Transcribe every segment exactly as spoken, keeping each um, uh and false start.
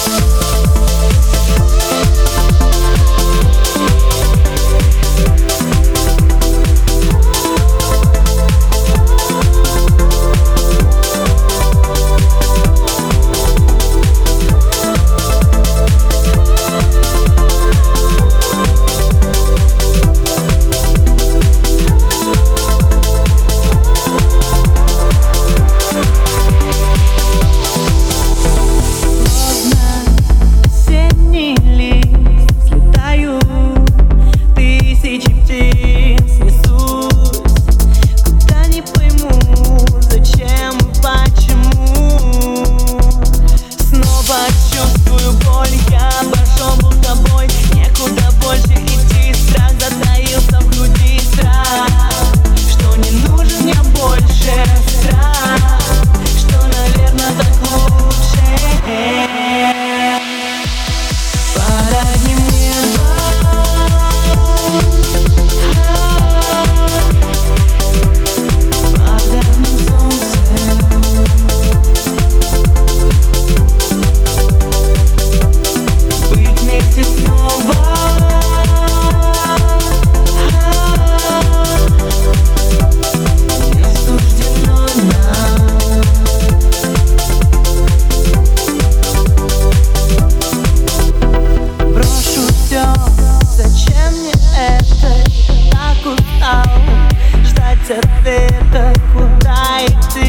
ответа, куда идти,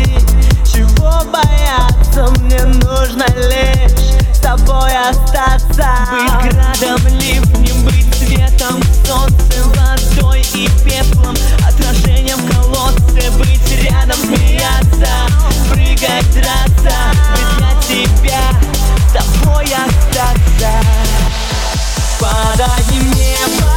чего бояться. Мне нужно лишь с тобой остаться. Быть градом, ливнем, быть светом, солнцем, водой и пеплом, отражением в колодце. Быть рядом, смеяться, прыгать, драться, быть для тебя, с тобой остаться. Под одним небом,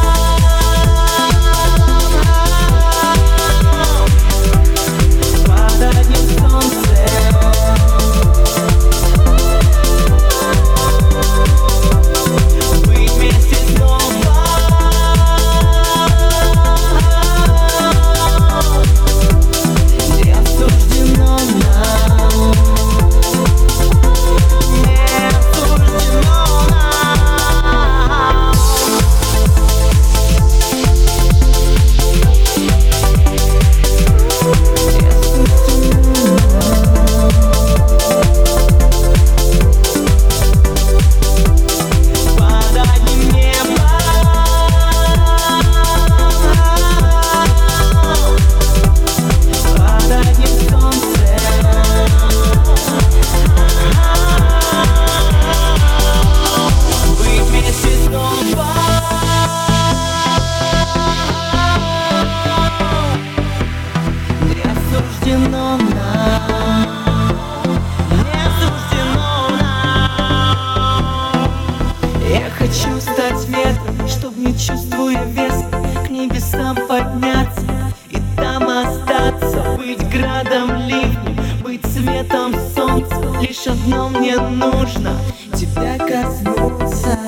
хочу стать ветром, чтоб, не чувствуя вес, к небесам подняться и там остаться. Быть градом, ливнем, быть светом солнца. Лишь одно мне нужно — тебя коснуться.